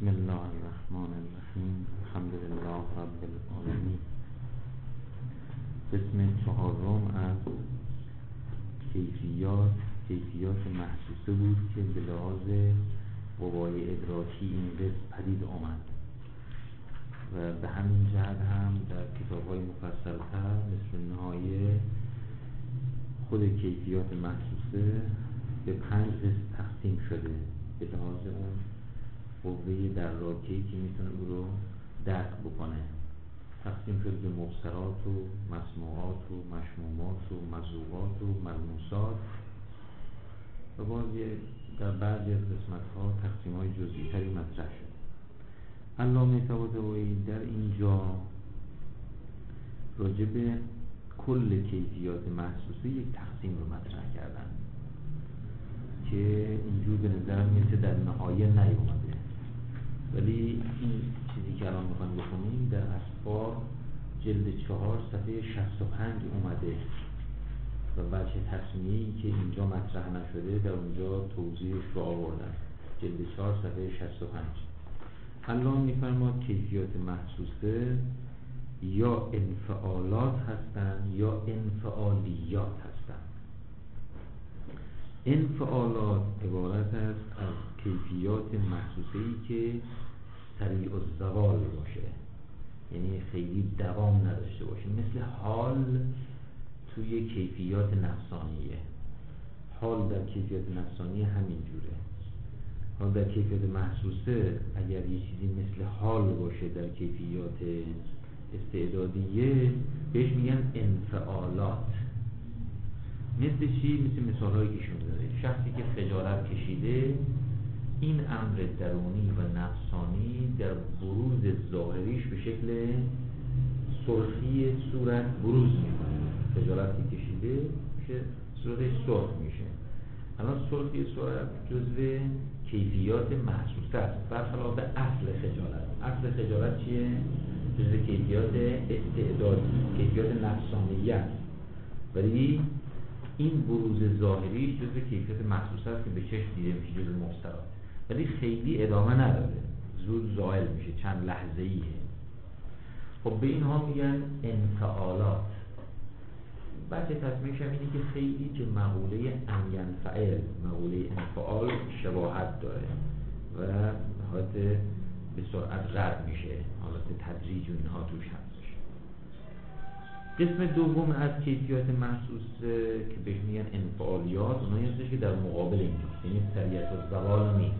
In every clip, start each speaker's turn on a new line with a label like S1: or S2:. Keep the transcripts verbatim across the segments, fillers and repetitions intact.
S1: بسم الله الرحمن الرحیم. الحمد لله رب العالمین. قسم چهارم از کیفیات کیفیات محسوسه بود که به لحاظ قوای ادراکی این قسم پدید آمد و به همین جهت هم در کتاب‌های مفصل‌تر مثل نهایه خود کیفیات محسوسه به پنج قسم تقسیم شده به لحاظ اون قوه دراکه‌ای که میتونه او رو درک بکنه. تقسیم شده به مبصرات و مسموعات و مشمومات و مذوقات و ملموسات و بعضی در بعضی از قسمت‌ها تقسیم‌های جزئی-تری مطرح شده. علامه طباطبایی در اینجا راجع به کل کیفیات محسوسه یک تقسیم رو مطرح کردن که اینجور به نظر میاد در نهایه نیومده، ولی این چیزی که الان میخوایم بخونیم در اسفار جلد چهار صفحه شصت و پنج اومده و وجه تصمیمی که اینجا مطرح نشده در اونجا توضیحش رو آوردن. جلد چهار صفحه شصت و پنج الان میفرماد کیفیات محسوسه یا انفعالات هستند یا انفعالیات هستند. انفعالات عبارت است از کیفیات محسوسه‌ای که سریع الزوال باشه، یعنی خیلی دوام نداشته باشه، مثل حال توی کیفیات نفسانیه. حال در کیفیات نفسانی همین جوره. حال در کیفیات محسوسه اگر یه چیزی مثل حال باشه در کیفیات استعدادیه بهش میگن انفعالات. مثل چی؟ مثل مثالهایی که شما داره. شخصی که خجالت کشیده، این امر درونی و نفسانی در بروز ظاهریش به شکل سرخی صورت بروز میکنه. خجالتی کشیده میشه صورتش سرخ میشه. الان سرخی صورت جزو کیفیات محسوسه است برخلاف اصل خجالت. اصل خجالت چیه؟ جزو کیفیات استعدادی، کیفیات نفسانیه است، ولی این بروز ظاهریش جزو کیفیت محسوسه است که به چشم دیده میشه، جزو مبصرات، ولی خیلی ادامه نداره، زود زائل میشه، چند لحظه ایه. خب به اینها میگن انفعالات. بچه تصمیمش هم اینه که خیلی که مقوله انینفعل، مقوله انفعال شباهت داره و حالت به سرعت رد میشه، حالت تدریج و اینها توش هستش. قسم دوم از کیفیات محسوس که بهش میگن انفعالیات، اونایی هستش که در مقابل اینجاست، یعنی سریعت الزوال نیست،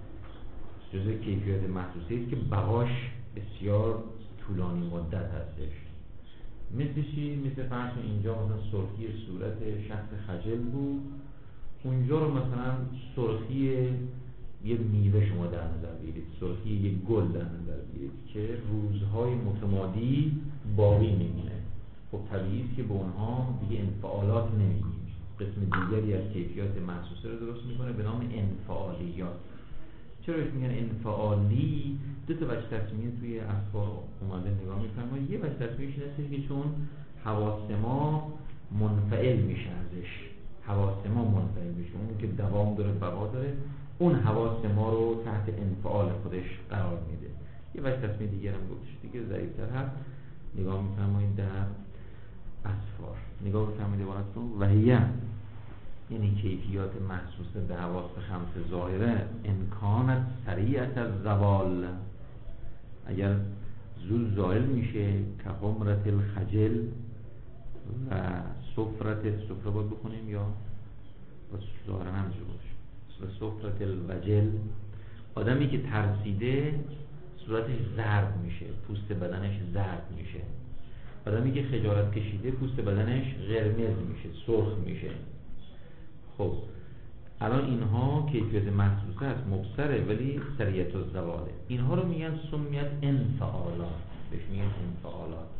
S1: جزء کیفیات محسوسه است که بقاش بسیار طولانی مدت هستش. مثل چی؟ مثل فرض اینجا مثلا سرخی صورت شخص خجل بود، اونجا رو مثلا سرخی یه میوه شما در نظر بگیرید، سرخی یه گل در نظر بگیرید که روزهای متمادی باقی میمونه. خب طبیعی است که به اونها دیگه انفعالات نمیگیم. قسم دیگری از کیفیات محسوسه رو درست میکنه به نام انفعالیات. چرا میگن انفعالی؟ دو تا وجه تصمیه توی اسفار اومده نگاه میکنم. یه وجه تصمیهش اینه که چون حواس ما منفعل میشه ازش، حواس ما منفعل میشه، اون که دوام داره، بقا داره، اون حواس ما رو تحت انفعال خودش قرار میده. یه وجه تصمیه دیگر هم گفتش دیگه ضعیف‌تر هست. نگاه میفرمایید در اسفار، نگاه میفرمایید عبارتون وحیه، یعنی کیفیات محسوسه به حواس خمس ظاهره امکانت سریعت از زوال، اگر زود زائل میشه که حمرت الخجل و صفرت، صفره باید بخونیم یا ظاهرا هم جوش و صفرت الوجل، آدمی که ترسیده صورتش زرد میشه، پوست بدنش زرد میشه. آدمی که خجالت کشیده پوست بدنش قرمز میشه، سرخ میشه. خب الان اینها کیفیت محسوسه است، مبصره ولی سریعت الزواله. اینها رو میگن سمیت انفعالات، بهش میگن انفعالات.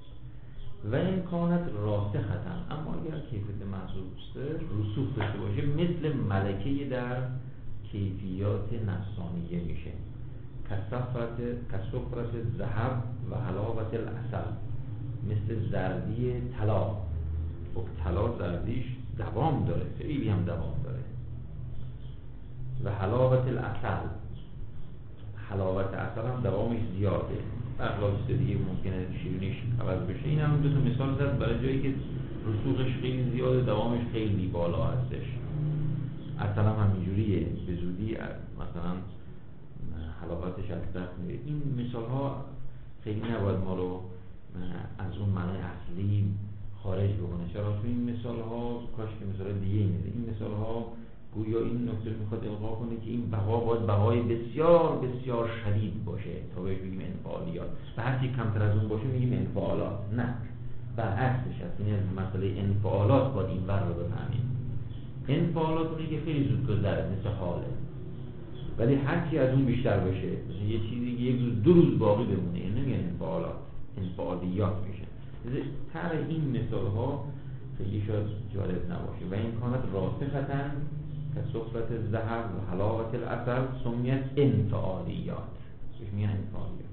S1: و امکانت راسختن، اما اگر کیفیت محسوسه رسوخ داشته باشه مثل ملکه در کیفیات نفسانیه میشه، کسفرت کسفرت ذهب و حلاوت العسل، مثل زردی طلا. خب طلا زردیش دوام داره، خیلی هم دوام داره. و حلاوت العسل، حلاوت هم دوامش زیاده، اخلاق دیگه ممکنه شیرینیش عوض بشه. این هم دو تا مثال زد برای جایی که رسوخش خیلی زیاده، دوامش خیلی بالا هستش. اصلا همینجوریه، به زودی مثلا حلاقاتش از دست میره. این مثال ها خیلی نباید ما رو از اون معنی اصلی خارج بکنه. چرا؟ چون این مثال ها کاش که مثال دیگه میده. این مثال ها گویا این نکته رو میخواد القا کنه که این بقا باید بقای بسیار بسیار شدید باشه تا بهش بگیم انفعالیات، و هرچی کمتر از اون باشه میگیم انفعالات. نه، برعکسش هست. این مسئله انفعالات باید این ور رو بفهمیم. انفعالات اونه که خیلی زود گذره، مثل حاله، ولی هرچی از اون بیشتر باشه، یه چیزی که یک روز دو روز باقی بمونه، این نمیگن انفعالات، انفعالیات میشه. تر این مثال ها خیلی شاید جالب نباشه. و این کانت راسختن که صفرت زهر و حلاوت العسل سمیت انفعالیات، بهش میگن انفعالیات.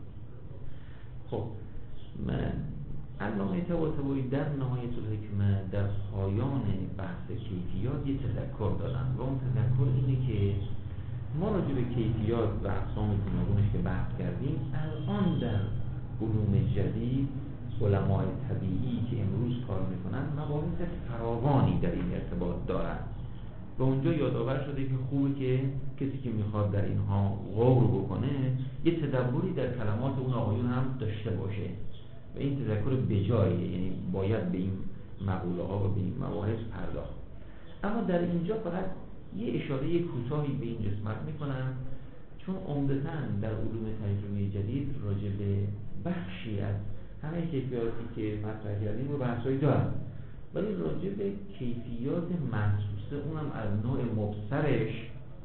S1: خب من علامه طباطبایی در نهایت الحکمه در پایان بحث کیفیات یه تذکر دادن و اون تذکر اینه که ما راجع به کیفیات و اقسام گوناگونش که بحث کردیم، الان در علوم جدید علمای طبیعی که امروز کار میکنن مباحث فراوانی در این ارتباط دارن و اونجا یادآور شده که خوبه که کسی که میخواد در اینها غور بکنه یه تدبری در کلمات اون آقایون هم داشته باشه و این تذکر بجاییه، یعنی باید به این مقوله ها و به این مباحث پرداخت. اما در اینجا فقط یه اشاره کوتاهی به این قسمت میکنم، چون عمدتاً در علوم تجربی جدید راجع به بخشی از همه کیفیاتی که مطرح کردیم رو بحثایی دارن، ولی راجع به کیفیات محسوسه، اونم از نوع مبصرش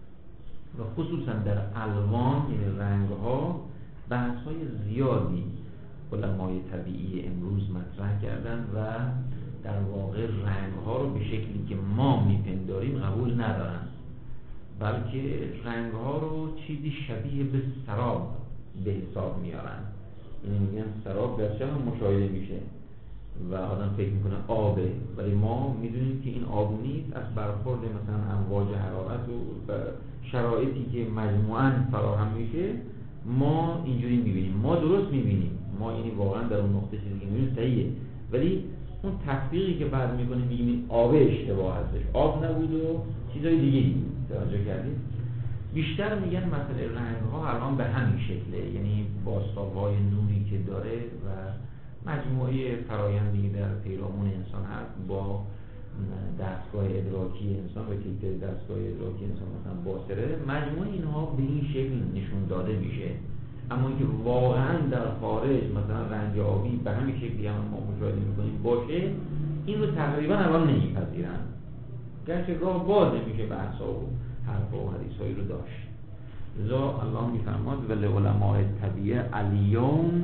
S1: و خصوصا در الوان یعنی رنگ‌ها بحث‌های زیادی علمای طبیعی امروز مطرح کردن و در واقع رنگ‌ها رو به شکلی که ما میپنداریم قبول ندارن، بلکه رنگ‌ها رو چیزی شبیه به سراب به حساب میارن. یعنی میگن سراب گرچه هم مشاهده میشه و آدم فکر میکنه آبه، ولی ما میدونیم که این آب نیست، از برخورد مثلا امواج حرارت و شرایطی که مجموعاً فراهم میشه ما اینجوری میبینیم. ما درست میبینیم، ما یعنی واقعا در اون نقطه چیزی که میبینیم صحیحه، ولی اون تطبیقی که بعد میکنیم میگیم این آب اشتباه هستش، آب نبود و چیزای دیگه بود. توجه کردید؟ بیشتر میگن مسئله رنگ‌ها الان به همین شکله، یعنی بازتاب‌های نوری که داره و مجموعه فرایندی در پیرامون انسان هست با دستگاه ادراکی انسان و کیفیت دستگاه ادراکی انسان مثلا باصره، مجموعه اینها به این شکل نشون داده میشه. اما اینکه واقعا در خارج مثلا رنگ آبی به همین شکلی هم ما مشاهده میکنیم باشه، این رو تقریبا الان نمیپذیرن، گرچه راه بازه میشه بحثا و حرفا و حدیثایی رو داشت. لذا الله میفرماد ولعلماء الطبیعه الیوم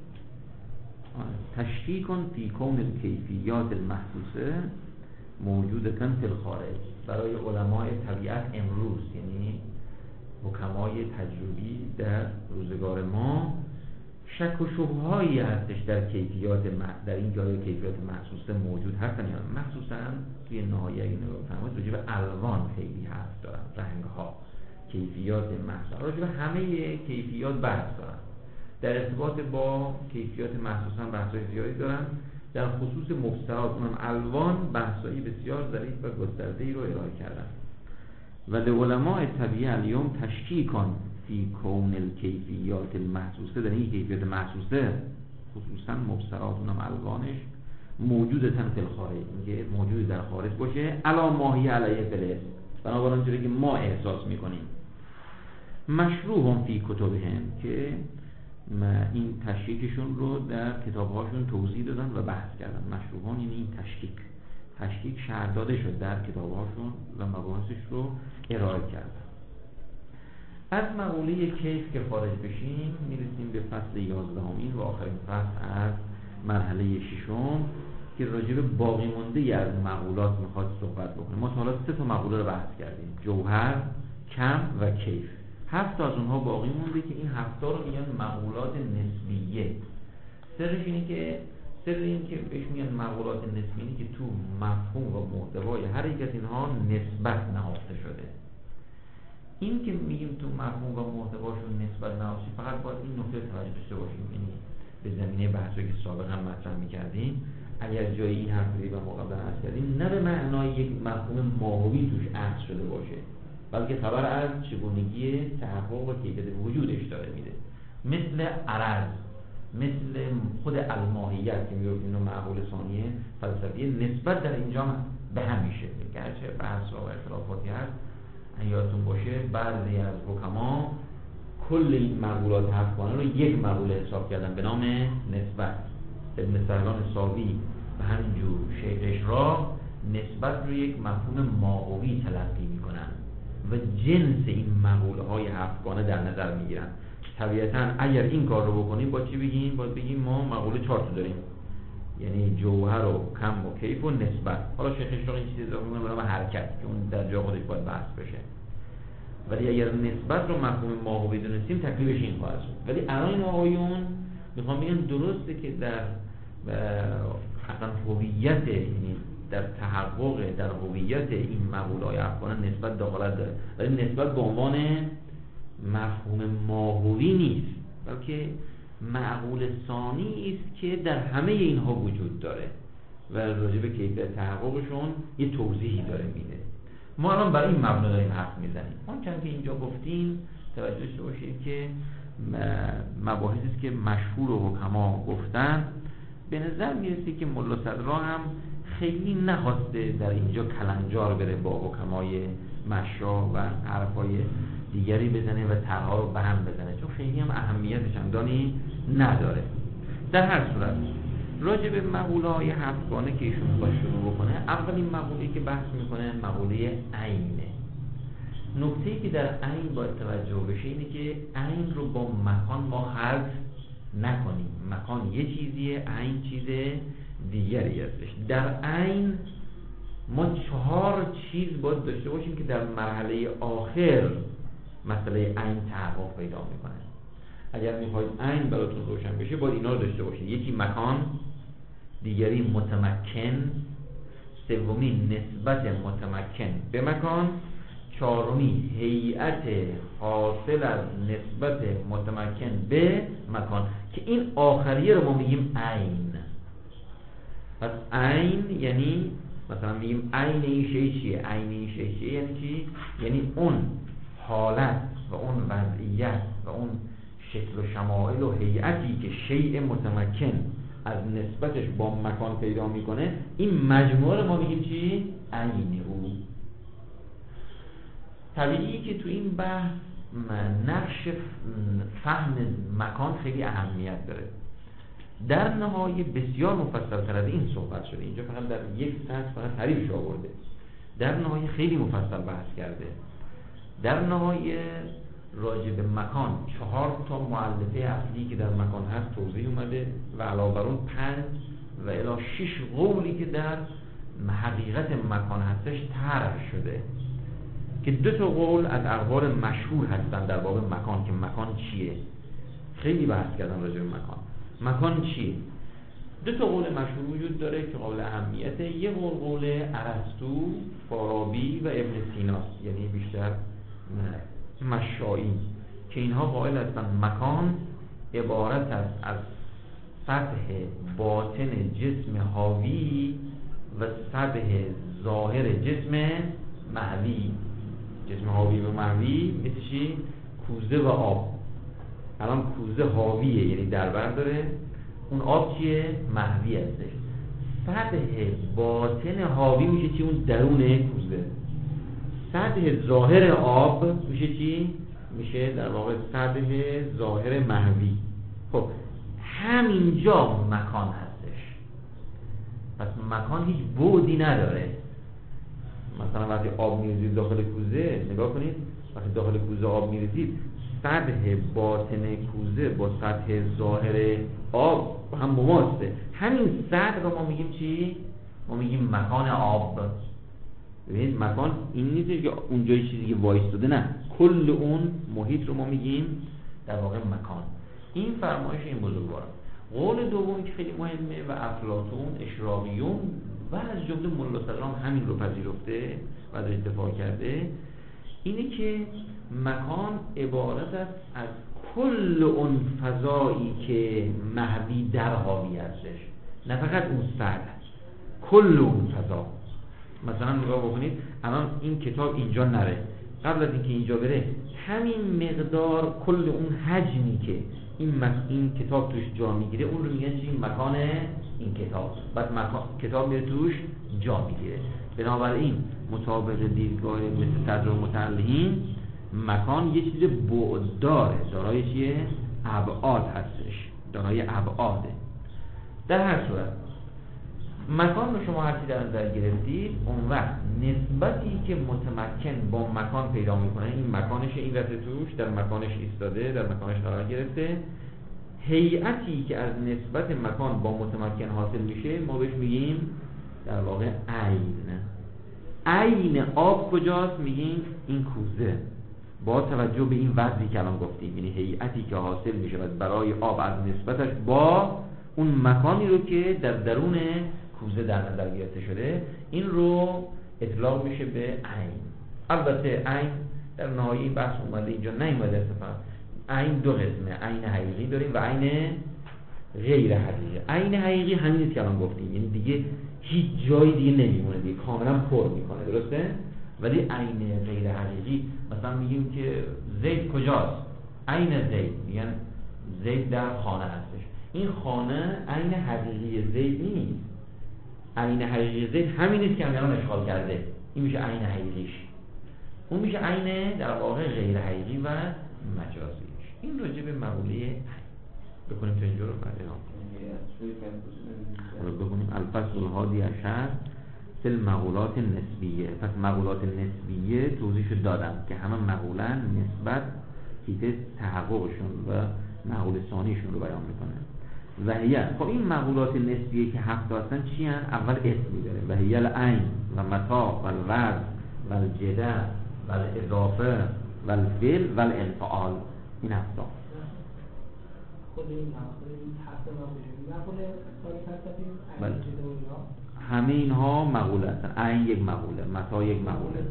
S1: تشکیک فی کون الکیفیات المحسوسه موجودة فی الخارج. برای علمای طبیعت امروز، یعنی حکمای تجربی در روزگار ما، شک و شبههایی هستش در کیفیات در این جای کیفیات محسوسه موجود هستن، یا مخصوصا توی نهایه این رو فرمود راجع به الوان خیلی حرف دارن، رنگ ها، کیفیات محسوسه، راجع به همه کیفیات بحث دارن. در ارتباط با کیفیات محسوسه هم بحث‌های زیادی دارن. در خصوص مبصرات اونم الوان بحث‌های بسیار ظریف و گسترده‌ای رو ارائه کردن. و لعلماء الطبیعه الیوم تشکیکان فی کون الکیفیات المحسوسه، در این کیفیات محسوسه خصوصا مبصرات اونم الوانش موجوده فی الخارج، میگه موجود در خارج باشه، علا ماهی علیه فلس، بنابراین اونجوری که ما احساس میکنیم. مشروح فی کتبهم، که این تشکیکشون رو در کتابهاشون توضیح دادن و بحث کردن. مشروحان یعنی این تشکیک تشکیک شرح داده شد در کتابهاشون و مباحثش رو ارائه کردن. از مقوله کیف که خارج بشیم میرسیم به فصل یازدهمین و آخرین فصل از مرحله ششم که راجع به باقی مونده از مقولات میخواد صحبت بکنه. ما تا حالا سه تا مقوله رو بحث کردیم: جوهر، کم و کیف. هفت از اونها باقی مونده که این هفت رو میگن مقولات نسبیه. سرش اینه که سر این که بهش میگن مقولات نسبیه که تو مفهوم و محتوای هر یک از اینها نسبت نهفته شده. این که میگیم تو مفهوم و محتواشون نسبت نهاسی، فقط باید این نکته توجه داشته باشیم، یعنی به زمینه بحثی که سابقا مطرح می‌کردیم، اگر جای این حرف رو به مقابل عرض کردیم، نه به معنای یک مفهوم ماهوی توش عکس شده باشه، بلکه خبر از چگونگی تحقق و کیفیت وجودش داره میده. مثل عرض، مثل خود الماهیت که میگفتیم اینو معقول ثانیه فلسفی، نسبت در اینجا به هم میشه. گرچه بحث و اختلافاتی هست، یادتون باشه بعضی از حکما کل این مقولات هفتگانه رو یک مقوله حساب کردن به نام نسبت. ابن سهلان ساوی و همینجور شیخ اشراق نسبت رو یک مفهوم ماهوی تلقی میکنن و جنس این مقوله های هفتگانه در نظر میگیرن. طبیعتاً اگر این کار رو بکنیم با چی بگیم؟ باید بگیم ما مقوله چهار تا داریم، یعنی جوهر و کم و کیف و نسبت. حالا شیخ اشراق این چیز اضافه می‌کنه به نام حرکت که اون در جا خودش باید بحث بشه. ولی اگر نسبت رو مفهوم ماهوی بدونستیم تکلیفش این خواهد شد. ولی الان این آقایون میخوام بگم درسته که در حقا هویت، یعنی در تحقق در هویت این مقوله‌های افغان نسبت دخالت داره، ولی نسبت به عنوان مفهوم ماهوی نیست، بلکه معقول ثانی است که در همه اینها وجود داره و راجع به کیفیت تحققشون یه توضیحی داره میده. ما الان برای این مبنا داریم حرف میزنیم. اون چند که اینجا گفتیم توجه داشته باشید که مباحثی است که مشهور و حکما گفتن. به نظر میرسه که ملا صدرا هم خیلی نخواسته در اینجا کلنجار بره با حکمای مشا و حرفای دیگری بزنه و طرح‌ها رو به هم بزنه، چون خیلی هم اهمیت چندانی نداره. در هر صورت راجع به مقوله‌های هفتگانه که ایشون باید شروع بکنه، اولین مقوله‌ای که بحث میکنه مقوله عینه. نکته‌ای که در عین باید توجه بشه اینه که عین رو با مکان ما خلط نکنیم. مکان یه چیزیه، عین چیز دیگری هستش. در عین ما چهار چیز باید داشته باشیم که در مرحله آخر مسئله عین تحقق پیدا میکنه. اگر میخواید عین براتون روشن بشه باید اینا رو داشته باشید. یکی مکان، دیگری متمکن، سومی نسبت متمکن به مکان، چهارمی هیئت حاصل از نسبت متمکن به مکان، که این آخریه رو ما میگیم عین. پس عین یعنی مثلا میگیم عین این شی چیه؟ عین این شی چیه یعنی چی؟ یعنی اون حالت و اون وضعیت و اون شکل و شمائل و هیئتی که شیء متمکن از نسبتش با مکان پیدا میکنه، این مجموعه ما میگیم چی؟ عین او. طبیعیه که تو این بحث نقش فهم مکان خیلی اهمیت داره. در نهای بسیار مفصل تر از این صحبت شده، اینجا فقط در یک سطح فقط تعریفش آورده. در نهای خیلی مفصل بحث کرده. در نهای راجع به مکان چهار تا مؤلفه اصلی که در مکان هست توضیح اومده و علاوه بر اون پنج و الی شش قولی که در حقیقت مکان هستش طرح شده که دو تا قول از اقوال مشهور هستن در باب مکان که مکان چیه. خیلی بحث کردن راجع به مکان. مکان چیه؟ دو تا قول مشهور وجود داره که قول اهمیته. یه قول قول ارسطو، فارابی و ابن سینا، یعنی بیشتر مشایی، که اینها قائل هستن مکان عبارت است از سطح باطن جسم حاوی و سطح ظاهر جسم محوی. جسم حاوی و محوی مثل چی؟ کوزه و آب. الان کوزه حاویه یعنی دربر داره، اون آب چیه؟ محوی هستش. سطح باطن حاوی میشه چی؟ اون درون کوزه. سطح ظاهر آب میشه چی؟ میشه در واقع سطح ظاهر محوی. خب همینجا مکان هستش. پس مکان هیچ بعدی نداره. مثلا وقتی آب میریزید داخل کوزه، نگاه کنید وقتی داخل کوزه آب میریزید، سطح باطن کوزه با سطح ظاهر آب هم مماسه. همین سطح رو ما میگیم چی؟ ما میگیم مکان آب. ببینید مکان این نیست که اونجای چیزی که وایستاده، نه، کل اون محیط رو ما میگیم در واقع مکان. این فرمایش این بزرگوار. قول دوم که خیلی مهمه و افلاطون، اشراقیون و از جمله ملا صدرا همین رو پذیرفته و در اتفاق کرده، اینه که مکان عبارت است از کل اون فضایی که محوی در حاوی هستش، نه فقط اون سطح، کل اون فضا. مثلا نگاه بکنید الان این کتاب اینجا نره، قبل از اینکه اینجا بره همین مقدار کل اون حجمی که این مک... این کتاب توش جا میگیره اون رو میگن چی؟ مکان این کتاب. بعد مکان... کتاب میره توش جا میگیره. بنابراین مطابق دیدگاه مثل صدر المتعلقین مکان یه چیز بعدداره، دارای چیه؟ ابعاد هستش، دارای ابعاده. در هر صورت مکان رو شما هرچی در نظر گرفتید، اون وقت نسبتی که متمکن با مکان پیدا میکنه، این مکانش، این رفته توش، در مکانش ایستاده، در مکانش قرار گرفته، هیئتی که از نسبت مکان با متمکن حاصل میشه ما بهش میگیم در واقع عین. عین آب کجاست؟ میگیم این کوزه، با توجه به این وضعی که الان گفتیم، یعنی هیئتی که حاصل میشه برای آب از نسبتش با اون مکانی رو که در درون کوزه در نظر گرفته شده، این رو اطلاق میشه به عین. البته عین در نهایی بحث اومده اینجا نیومده استفاده. عین دو قسمه، عین حقیقی داریم و عین غیر حقیقی. عین حقیقی همین که الان گفتیم، یعنی دیگه هیچ جای دیگه نمیمونه، دیگه کاملا پر میکنه، درسته؟ ولی عین غیر حقیقی مثلا میگیم که زید کجاست؟ عین زید، میگن زید در خانه هستش. این خانه عین حقیقی زید نیست. عین حقیقی زید همین نیست که الان اشغال کرده، این میشه عین حقیقیش، اون میشه عین در واقع غیر حقیقی و مجازیش. این راجع به مقوله عین بکنیم تا اینجا رو بعد رو بکنیم. الفصل الهادی عشر فی المقولات نسبیه. پس مقولات نسبیه توضیحش دادم که همه مقولن نسبت کیفیت تحققشون و مقول ثانیشون رو بیان میکنه. و هی، خب این مقولات نسبیه که هفت هستن چی هن؟ اول اسمی داره، و هی العین و متا و الوضع و الجده و الاضافه و الفعل و الانفعال. این هفت
S2: خود این هفت مقوله مقوله فلسفی
S1: همه اینها مقوله هستن. عین یک مقوله، متا یک مقوله.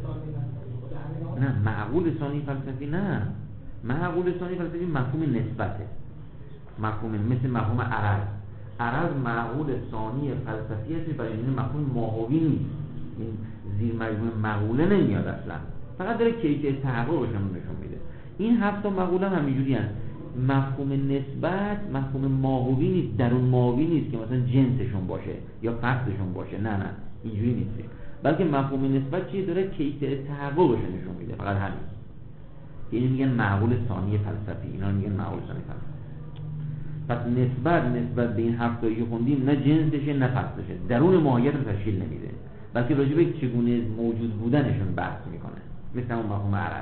S1: نه معقول ثانی فلسفی نه، معقول ثانی فلسفی مفهوم نسبته، مفهوم مثل مفهوم عرض. عرض معقول ثانی فلسفی است، برای این مفهوم ماهوی نیست، این زیر مجموعه مقوله نمیاد اصلا، فقط داره کیفیت تحققش رو نشون میده. این هفت تا مقوله هم اینجوری هست. مفهوم نسبت مفهوم ماهوی نیست، درون ماهوی نیست که مثلا جنسشون باشه یا فصلشون باشه، نه نه اینجوری نیست، بلکه مفهوم نسبت چیه؟ داره کیفیت تحققش نشون میده، فقط همین. یعنی میگن معقول ثانی فلسفی، اینا میگن معقول ثانی فلسفی. پس نسبت نسبت به این هفت تایی که خوندیم نه جنسشه نه فصلشه، درون ماهیت رو تشکیل نمیده، بلکه راجع به چگونه موجود بودنشون بحث میکنه، مثل اون مفهوم عرض.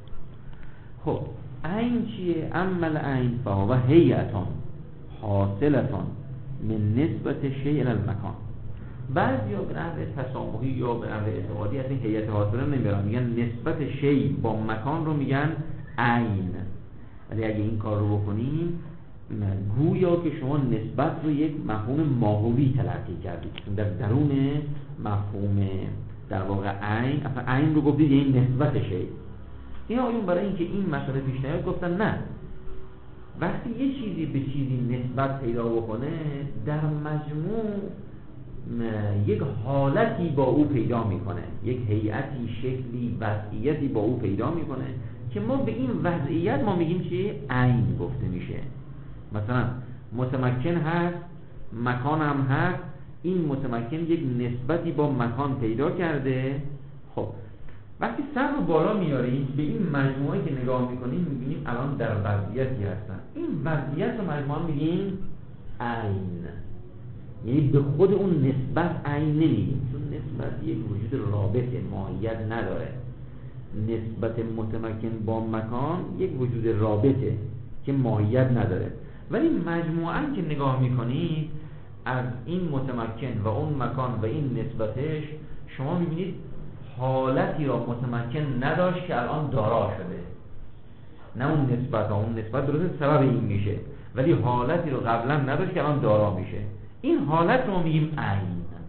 S1: خب عین چیه؟ عمل عین فهو هیئتون حاصلتون من نسبت شیء الی المکان. بعضیا به نحو تسامحی یا به نحو اعتقادی از این هیئت حاصله نمیبرن، میگن نسبت شیء با مکان رو میگن عین. ولی اگه این کار رو بکنیم گویا که شما نسبت رو یک مفهوم ماهوی تلقی کردید، در درون مفهوم در واقع عین، اصلا عین رو گفتید یعنی نسبت شیء. این آیون برای اینکه این مسئله پیش نیاد گفتن نه، وقتی یه چیزی به چیزی نسبت پیدا بکنه در مجموع یک حالتی با او پیدا میکنه، یک هیئتی، شکلی، وضعیتی با او پیدا میکنه که ما به این وضعیت ما میگیم چی؟ عین گفته میشه. مثلا متمکن هست، مکان هم هست، این متمکن یک نسبتی با مکان پیدا کرده. خب وقتی سر رو بالا میاریم به این مجموعه که نگاه میکنیم میبینیم الان در وضعیتی هستن، این وضعیت رو مجموعه میگیم عین، یعنی به خود اون نسبت عین نمیگیم، چون نسبت یک وجود رابطه، ماهیت نداره. نسبت متمکن با مکان یک وجود رابطه که ماهیت نداره، ولی مجموعاً که نگاه میکنید از این متمکن و اون مکان و این نسبتش شما میبینید حالتی را متمکن نداشت که الان دارا شده. نه اون نسبت ها، اون نسبت درسته سبب این میشه، ولی حالتی رو قبلا نداشت که الان دارا میشه. این حالت رو میگیم عین.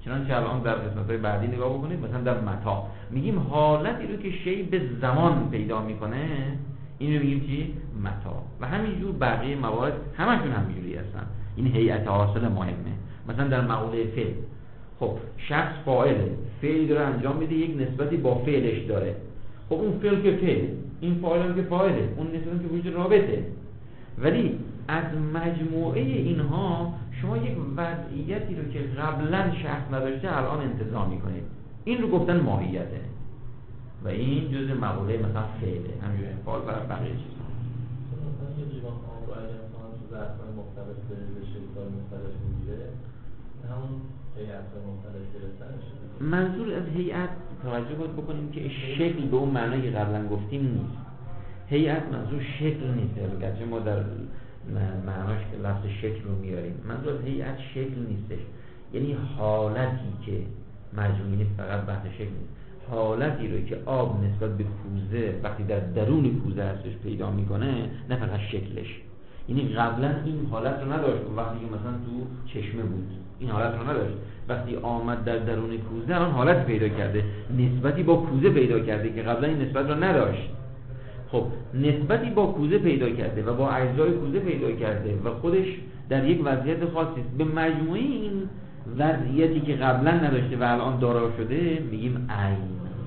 S1: چنانچه الان در قسمت‌های بعدی نگاه بکنید، مثلا در متا میگیم حالتی رو که شی به زمان پیدا میکنه، این رو میگیم چی؟ متا. و همینجور بقیه موارد همشون همینجوری هستن. این هیئت حاصل مهمه. مثلا در مقوله فعل، خب شخص فاعله، فعل داره انجام میده، یک نسبتی با فعلش داره. خب اون فعل که فعل، این فاعل هم که فاعله، اون نسبت که وجود رابطه. ولی از مجموعه اینها شما یک وضعیتی رو که قبلا شخص نداشته الان انتزاع میکنید. این رو گفتن ماهیته و این جزء مقوله مثلا فعله، همینجور فعال و بقیه چیزها.
S3: مثلا یه لیوان آب رو اگر مثلا تو ظرف‌های مختلف به شکل‌های مختلف میگیره، همون هیئت‌های مختلف گرفتنشه.
S1: منظور از هیئت توجه باید بکنیم که شکل به اون معنی که قبلا گفتیم نیست. هیئت منظور شکل نیست، البته ما در معناش که لفظ شکل رو میاریم. منظور از هیئت شکل نیستش، یعنی حالتی که مجموعی نیست، فقط بحث شکل نیست، حالتی رو که آب نسبت به کوزه وقتی در درون کوزه هستش پیدا میکنه، نه فقط شکلش. یعنی قبلا این حالت رو نداشت، وقتی که مثلا تو چشمه بود این حالت رو نداشت، وقتی آمد در درون کوزه الان حالت پیدا کرده، نسبتی با کوزه پیدا کرده که قبلا این نسبت رو نداشت. خب نسبتی با کوزه پیدا کرده و با اجزای کوزه پیدا کرده و خودش در یک وضعیت خاصی است. به مجموعه این وضعیتی که قبلا نداشته و الان دارا شده میگیم عین.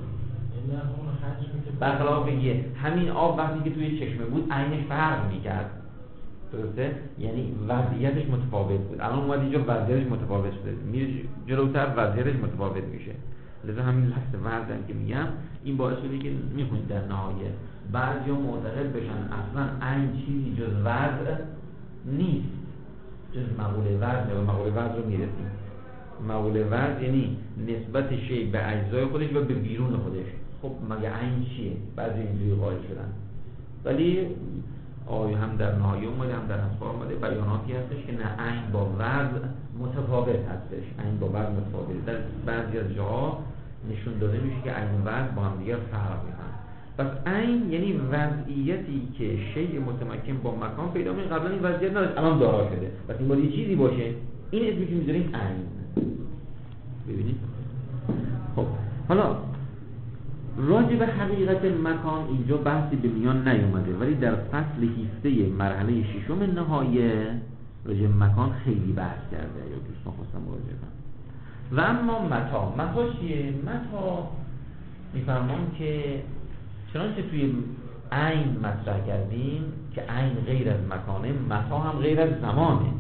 S1: برخلاف یه همین آب وقتی که توی چشمه بود عینش فرق میکرد، درسته؟ یعنی وضعیتش متفاوت بود. الان اومد اینجا وضعیتش متفاوت شده، میره جلوتر وضعیتش متفاوت میشه. لذا همین لفظ وضعی که میگم این باعث شده که میخونید در نهایت بعضیا معتقد بشن اصلا عین چیزی جز وضع نیست، جز مقوله وضع. و مقوله وضع رو میرسیم. مقوله وضع یعنی نسبت شی به اجزای خودش و به بیرون خودش. خب مگه عین چیه؟ بعضی اینجوری قائل شدن، ولی آیه هم در نهایه اومده هم در اسفار اومده بیاناتی هستش که نه عین با وضع متفاوت هستش، عین با وضع متفاوت. در بعضی از جاها نشون داده میشه که عین و وضع با هم دیگر فرق میکنن. پس عین یعنی وضعیتی که شیء متمکن با مکان پیدا میکنه، قبلا این وضعیت نداشت الان دارا شده. پس این باید یه چیزی باشه، این اسمش میذاریم عین. ببینید خب حالا راجع به حقیقت مکان اینجا بحثی به میان نیومده، ولی در فصل هفده مرحله ششم نهایه راجع به مکان خیلی بحث کرده یا دوستان خواستم مراجعه کنم. و اما متا، متا چیه؟ متا میفرمان که چنانچه توی عین مطرح کردیم که عین غیر از مکانه، متا هم غیر از زمانه.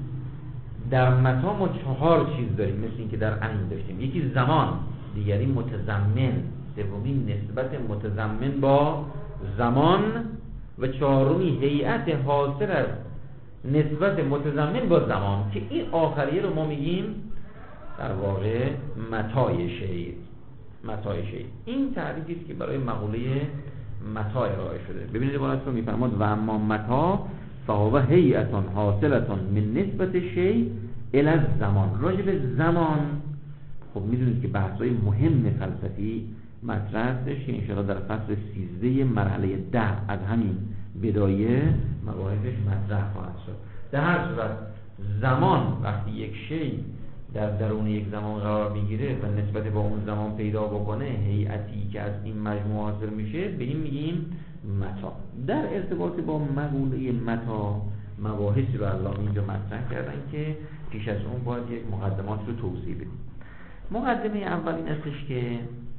S1: در متا ما چهار چیز داریم مثل این که در عین داشتیم. یکی زمان، دیگری متضمن، سومی نسبت متضمن با زمان و چهارمی هیئت حاصل از نسبت متضمن با زمان که این آخریه رو ما میگیم در واقع متای شی. متای شی این تعریفی است که برای مقوله متا ارائه شده. ببینید عبارت رو میفرماد و اما متا فهو هیئت حاصلة من نسبت شی الی الزمان. راجع به زمان خب میدونید که بحث‌های مهم فلسفی مطرح هستش که انشاءالله در فصل سیزده مرحله ده از همین بدایه مباحثش مطرح خواهد شد. در هر صورت زمان وقتی یک شی در درون یک زمان قرار میگیره و نسبت با اون زمان پیدا بکنه، هیئتی که از این مجموعه حاصل میشه، به این میگیم متا. در ارتباط با مقوله متا مباحثی رو علامه اینجا مطرح کردن که پیش از اون باید یک مقدمات رو توضیح بدیم. مقدمه اول این استش که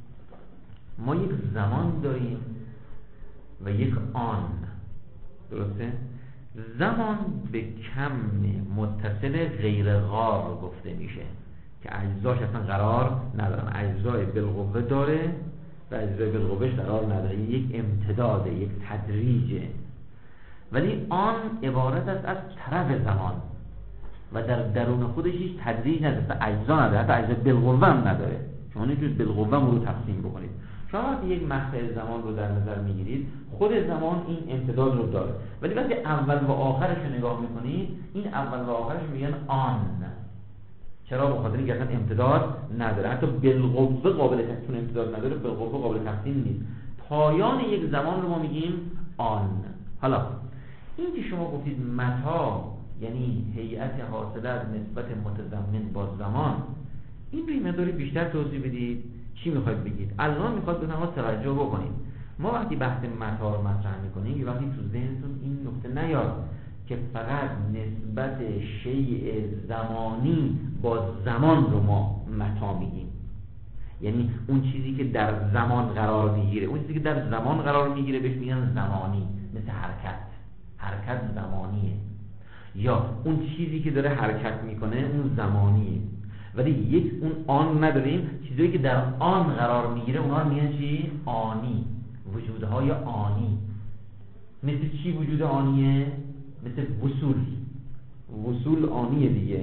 S1: ما یک زمان داریم و یک آن، درسته؟ زمان به کم متصل غیر غار گفته میشه که اجزاش اصلا قرار ندارن، اجزای بالقوه داره و اجزای بالقوهش قرار نداره، یک امتداده، یک تدریجه. ولی آن عبارت است از طرف زمان و در درون خودش هیچ تدریج نداره، اجزا نداره، حتی اجزای بالقوه هم نداره. شما نمیتونید بالقوه رو تقسیم بکنید. شما وقتی یک مقطع زمان رو در نظر میگیرید، خود زمان این امتداد رو داره، ولی وقتی اول و آخرش رو نگاه میکنید، این اول و آخرش میگن آن. چرا؟ به خاطر اینکه اصلا امتداد نداره، حتی بالقوه قابل تقسیم امتداد نداره، بالقوه قابل تقسیم نیست. پایان یک زمان رو ما میگیم آن. حالا این که شما گفتید متا یعنی هیئت حاصله از نسبت متضمن با زمان، این رو یه مقداری بیشتر توضیح بدید. چی میخواید بگید؟ الان میخواد به ما توجه بکنید. ما وقتی بحث متا رو مطرح میکنیم یه وقتی تو ذهنتون این نکته نیاد که فقط نسبت شیء زمانی با زمان رو ما متا میگیم، یعنی اون چیزی که در زمان قرار میگیره، اون چیزی که در زمان قرار میگیره بهش میگن زمانی، مثل حرکت. حرکت زمانیه. یا اون چیزی که داره حرکت میکنه اون زمانیه. ولی یک اون آن نداریم، چیزایی که در آن قرار میگیره اونا رو میگن چی؟ آنی. وجودهای آنی. مثل چی وجود آنیه؟ مثل وصول. وصول آنیه دیگه.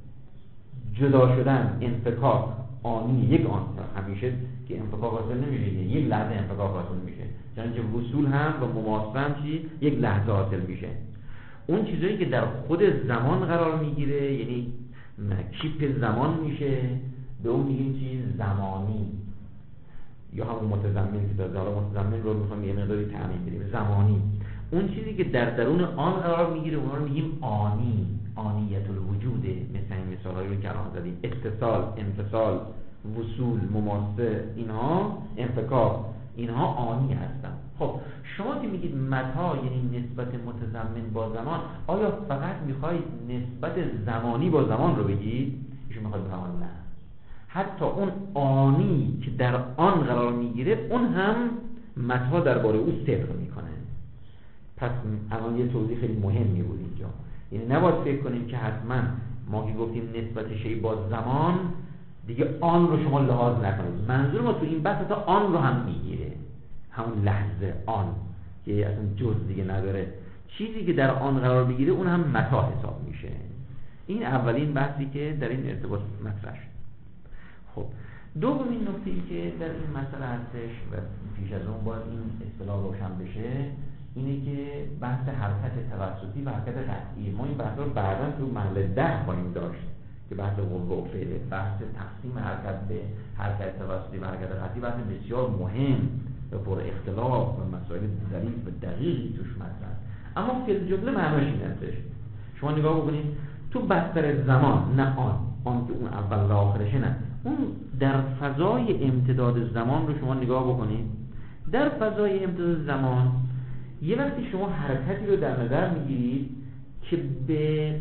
S1: جدا شدن، انفکاک آنی، یک آن. همیشه که انفکاک حاصل نمیشه، یک لحظه انفکاک حاصل میشه. چنانچه وصول هم و مماثله هم چی؟ یک لحظه حاصل میشه. اون چیزایی که در خود زمان قرار میگیره، یعنی کیپ زمان میشه، به اون میگیم چی؟ زمانی. یا همون متضمن که داره، حالا متضمن رو میخوام یه مقداری تعمیم بدیم. زمانی. اون چیزی که در درون آن قرار میگیره اونا رو میگیم آنی. آنیت الوجوده. مثل این مثالایی رو که الان زدیم. اتصال، انفصال، وصول، مماسه، اینها انفکاک، اینها آنی هستن. خب شما که میگید متا یعنی نسبت متضمن با زمان، آیا فقط میخواید نسبت زمانی با زمان رو بگید؟ ایشون میخواید بفرمایید نه، حتی اون آنی که در آن قرار میگیره اون هم متا درباره او صدق میکنه. پس الان یه توضیح خیلی مهمی بود اینجا. یعنی نباید فکر کنیم که حتما ما که گفتیم نسبت شی با زمان دیگه آن رو شما لحاظ نکنید. منظور ما تو این بحث تا آن رو هم میگیره، همون لحظه آن که اصلا جز دیگه نداره، چیزی که در آن قرار بگیره اون هم متا حساب میشه. این اولین بحثی که در این ارتباط مطرح شد. خب دومین نکته‌ای که در این مسئله هستش و پیش از اون باید این اصطلاح روشن بشه اینه که بحث حرکت توسطی و حرکت قطعی. ما این بحث رو بعداً تو محل ده خواهیم داشت که بحث قوه و فعل، بحث تقسیم حرکت به حرکت توسطی و حرکت قطعی بحث بسیار مهم و پر اختلاف و مسائل ظریف و دقیقی توش مطرح. اما فی الجمله معناش این هستش. شما نگاه بکنید تو بستر زمان، نه آن آن که اون اول و آخرشه، نه اون در فضای امتداد زمان رو شما نگاه بکنید. در فضای امتداد زمان یه وقتی شما حرکتی رو در نظر میگیرید که به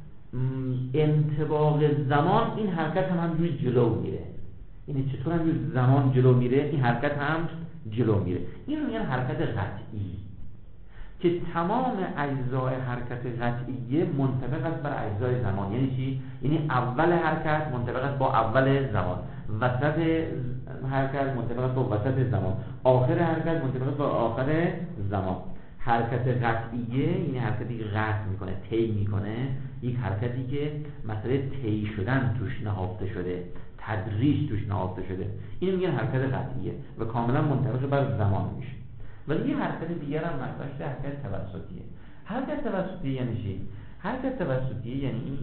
S1: انطباق زمان این حرکت هم همجوری جلو میره. یعنی چطور همجوری زمان جلو میره این حرکت هم جلو میره. این رو میگن حرکت قطعی که تمام اجزای حرکت قطعیه منطبق است بر اجزای زمان. یعنی چی؟ یعنی اول حرکت منطبق است با اول زمان، وسط حرکت منطبق است با وسط زمان، آخر حرکت منطبق است با آخر زمان. حرکت قطعیه یعنی حرکتی که قطع میکنه، طی میکنه، یک حرکتی که مسئله طی شدن توش نهفته شده، تدریج توش نهفته شده، اینو میگن حرکت قطعیه و کاملا منطبق بر زمان میشه. ولی یه حرکت دیگر هم مطرح شده، حرکت توسطیه. حرکت توسطیه یعنی چی؟ حرکت توسطیه یعنی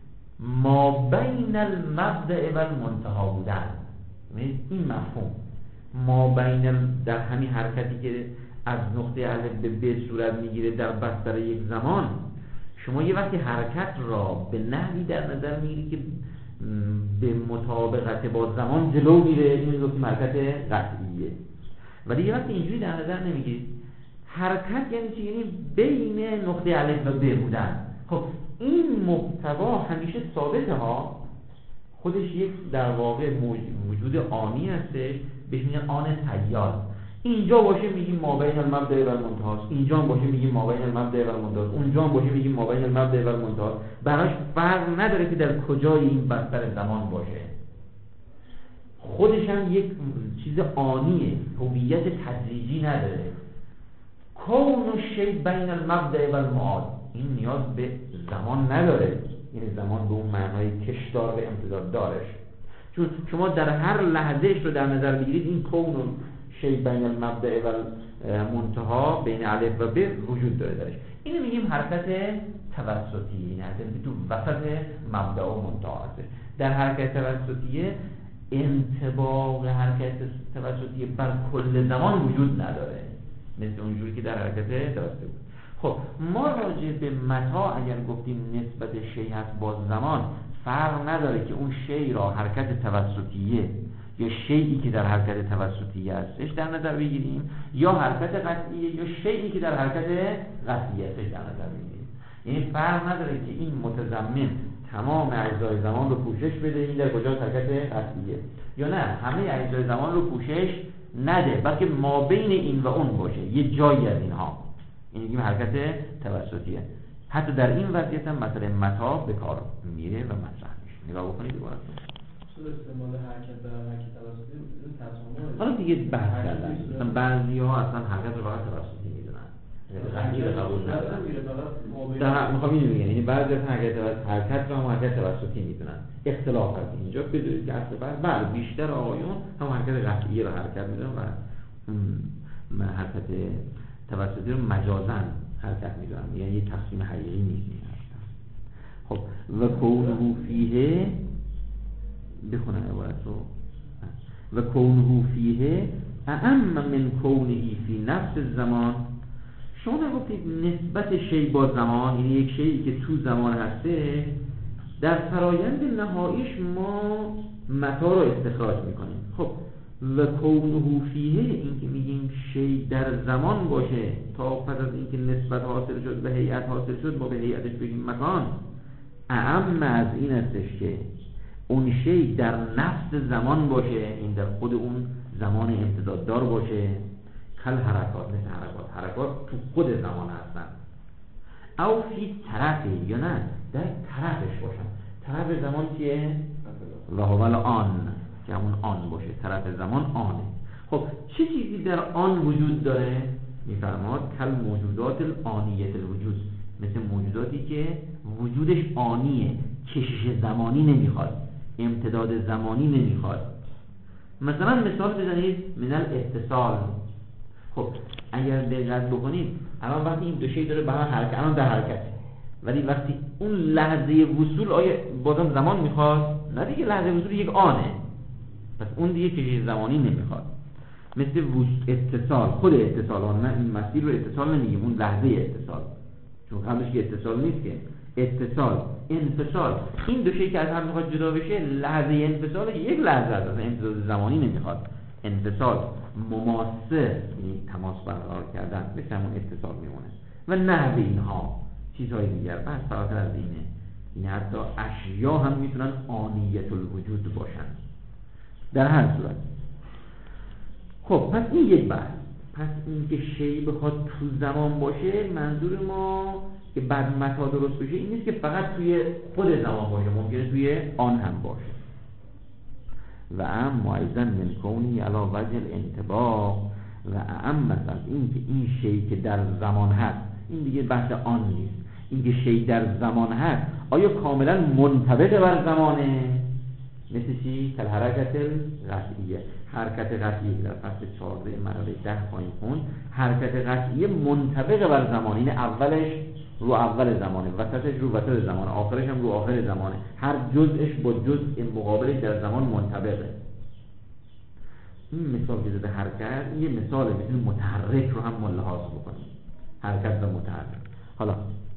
S1: ما بین المبدأ و المنتهی بودن. این مفهوم ما بین، در همین حرکتی که از نقطه الف به ب صورت میگیره در بستر یک زمان، شما یه وقتی حرکت را به نحوی در نظر میگیری که به مطابقت با زمان جلو میره، این رو گفتیم حرکت قطعیه. ولی یه وقتی اینجوری در نظر نمیگیرید، حرکت یعنی چی؟ یعنی بین نقطه الف و ب بودن. خب این محتوا همیشه ثابته ها، خودش یک در واقع وجود آنی هستش، بهش میگن آن تیار. اینجا باشه میگیم ما بین المبدأ و المنتهی، اینجا باشه میگیم ما بین المبدأ و المنتهی، اونجا باشه میگیم ما بین المبدأ و المنتهی. براش فرق نداره که در کجای این بستر زمان باشه. خودش هم یک چیز آنیه، هویت تدریجی نداره. کون الشیء بین المبدأ و المعاد، این نیاز به زمان نداره. یعنی زمان به اون معنای کشدار و امتداد دارش، چون شما در هر لحظهش رو در نظر بگیرید این کون الشیء بین المبدأ و المنتهی بین الف و ب وجود داره درش. اینو میگیم حرکت توسطی، این حرکت تو وسط مبدأ و منتهی هست. در حرکت توسطیه انطباق حرکت توسطی بر کل زمان وجود نداره، مثل اونجوری که در حرکت توسطی بود. خب ما راجع به متا اگر گفتیم نسبت شیء هست با زمان، فرق نداره که اون شی را حرکت توسطیه یا شیئی که در حرکت توسطیه هستش در نظر بگیریم یا حرکت قطعیه یا شیئی که در حرکت قطعیه هستش در نظر بگیریم. یعنی فرق نداره که این متضمن تمام اجزای زمان رو پوشش بده، این در کجا حرکت قطعیه، یا نه همه اجزای زمان رو پوشش نده بلکه ما بین این و اون باشه، یه جایی از اینها، این میگیم حرکت توسطیه. حتی در این وضعیت هم مثلا متا به کار میره و مطرح میشه. نگاه بکنید دوباره
S3: اصول استعمال حرکت در حرکت توسطی تصامیم.
S1: حالا دیگه بحث کردن مثلا بعضی‌ها اصلا حرکت رو فقط توسطی میدونن، غیر قبول ندارن. در میخوام اینو بگم، یعنی بعضی از حرکت حرکت رو هم حرکت توسطی میدونن. اختلاف هست اینجا، بدونید که اصلا بعد بیشتر آقایون هم حرکت قطعی رو حرکت میدونن و اون حرکت توسطی رو مجازاً حرکت میدونن، یعنی یه تقسیم حقیقی نیست این حرکت. خب و کونه فیه، بخونم عبارت رو، و کونه فیه اعم من کونه فی نفس الزمان. شما گفتید نسبت شی با زمان، یعنی یک شیئی که تو زمان هسته، در فرایند نهاییش ما متا رو استخراج میکنیم. خب و کونه فیه، این که میگیم شی در زمان باشه تا پس از اینکه نسبت حاصل شد و هیئت حاصل شد ما به هیئتش بگیم مکان، اعم از این استش که اون شی در نفس زمان باشه، این در خود اون زمان امتداد دار باشه، کل حرکات، مثل حرکات حرکات تو خود زمان هستن، او فی طرفی، یا نه در طرفش باشن. طرف زمان چیه؟ و هو آن، که همون آن باشه، طرف زمان آنه. خب چه چیزی در آن وجود داره؟ میفرماد کل موجودات الآنیت الوجود، مثل موجوداتی که وجودش آنیه، کشش زمانی نمیخواد، امتداد زمانی نمیخواد. مثلا مثال بزنید من الاتصال. خب اگر دقت بکنید الان وقتی این دو شی داره به هم حرکت، الان در حرکت، ولی وقتی اون لحظه وصول آیا بازم زمان میخواد؟ نه دیگه، لحظه وصول یک آنه، پس اون دیگه کشش زمانی نمیخواد. مثل اتصال، خود اتصال، آن نه این مسیر رو اتصال نمیگیم، اون لحظه اتصال، چون قبلش که اتصال نیست که اتصال، انفصال، این دو شی که از هم میخواد جدا بشه، لحظه انفصال یک لحظه است، اصلا امتداد زمانی نمیخواد. انفصال مماسه، یعنی تماس برقرار کردن، مثل همون اتصال میمونه. و نحو اینها چیزهای دیگر بس فراتر از اینه، این حتی اشیا هم میتونن آنیت الوجود باشن در هر صورت. خب پس این یک بحث. پس این که شی بخواد تو زمان باشه، منظور ما که بعد متا درست بشه این نیست که فقط توی خود زمان باشه، ممکنه توی آن هم باشه. و ام معیزن من کونی علا وجه الانطباق، و ام مثلا این که این شی که در زمان هست، این دیگه بحث آن نیست، این که شی در زمان هست آیا کاملا منطبق بر زمانه؟ مثل چی؟ کل حرکت قطعیه، حرکت قطعیه در فصل چهارده مرحله ده پایین خون، حرکت قطعیه منطبق بر زمان، این اولش رو اول زمانه، وسطش رو وسط زمانه، آخرش هم رو آخر زمانه، هر جزءش با جزء مقابلش در زمان منطبقه. این مثال که زده حرکت، این یه مثاله، میتونیم متحرک رو هم ملحاظ بکنیم، حرکت و متحرک. حالا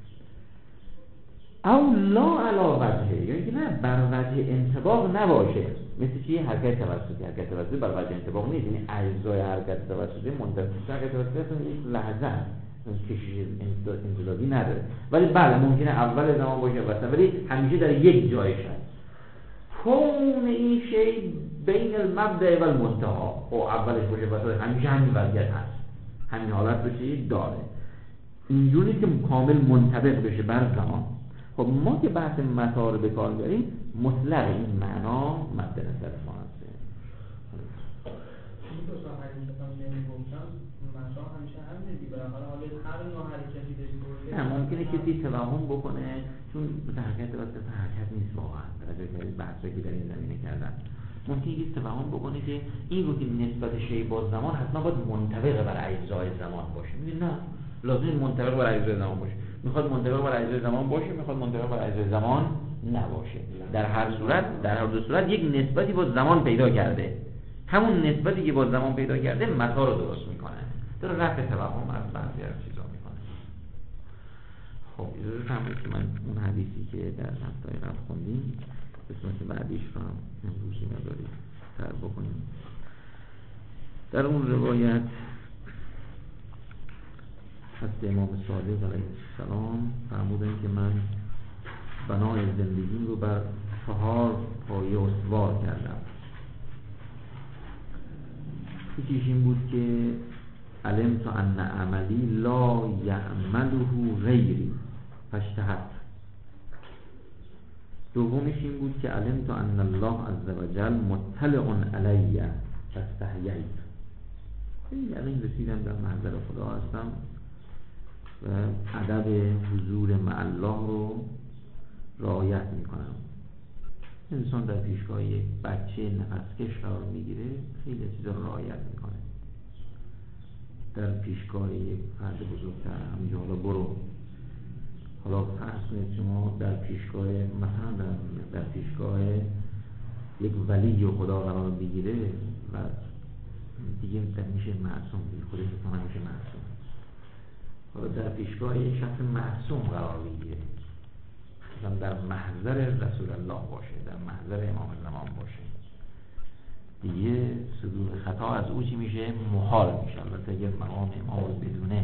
S1: او لا علا وجهه، یعنی که نه بر وجه انطباق نباشه. مثل چی؟ حرکت توسطی. حرکت توسطی بر وجه انطباق نیست، یعنی اجزای حرکت توسطی منطبق. حرکت توسطی اصلا یک لحظه کشش انطباقی نداره، ولی بله ممکنه اول زمان باشه وسط، ولی همیشه در یک جایش هست. کون این شی بین المبدأ و المنتهی، او اولش باشه وسط، همیشه همین وضعیت هست، همین حالت رو چی داره، اینجوری که کامل منطبق بشه بر زمان. خب ما که بحث متا رو به کار داریم، مطلق این معنا مد نظر ما هست.
S2: این دو تا حرکت هم نمیگفتم متا همیشه همینه دیگه، بالاخره حالا هر نوع حرکتی داشته باشه.
S1: نه ممکنه کسی توهم بکنه چون حرکت واسه حرکت نیست واقعا، برای که بحثی که در این زمینه کردن، ممکنه کسی توهم بکنه که این رو که نسبت شی با زمان حتما باید منطبق بر اجزای زمان باشه. میگه نه، لازم منطبق بر اجزای زمان باشه. میخواد منطبق بر اجزای زمان باشه، میخواد منطبق بر اجزای زمان نباشه. در هر صورت، در هر دو صورت یک نسبتی با زمان پیدا کرده. همون نسبتی که با زمان پیدا کرده متا رو درست میکنه. در رفع توهم از بعضی از چیزا میکنه. خب اجازه فرمایید که من اون حدیثی که در هفته قبل خوندیم قسمت بعدیش رو هم امروز مقداری تر بکنیم. در اون روایت از امام صادق علیه السلام فرمودن که من بنای زندگیم رو بر چهار پایه استوار کردم. یکیش این بود که علمت ان عملی لا یعمله غیری فاشتهرت. دومیش این بود که علمت ان الله عز وجل مطلع علی فاستحییت. یعنی رسیدم در محضر خدا هستم و ادب حضور مع الله رو رعایت میکنم. انسان در پیشگاه یک بچه نفسکش قرار میگیره، خیلی چیزا رو رعایت میکنه. در پیشگاه یک فرد بزرگتر همینجا حالا برو حالا فرض کنید شما در پیشگاه مثلا در, در پیشگاه یک ولی خدا قرار بگیره و دیگه میشه معصوم، دیگه خود انسان میشه معصوم. حالا در پیشگاه یک شخص معصوم قرار بگیره، مثلا در محضر رسول الله باشه، در محضر امام زمان باشه، دیگه صدور خطا از او چی میشه؟ محال میشه. البته اگر مقام امام رو بدونه،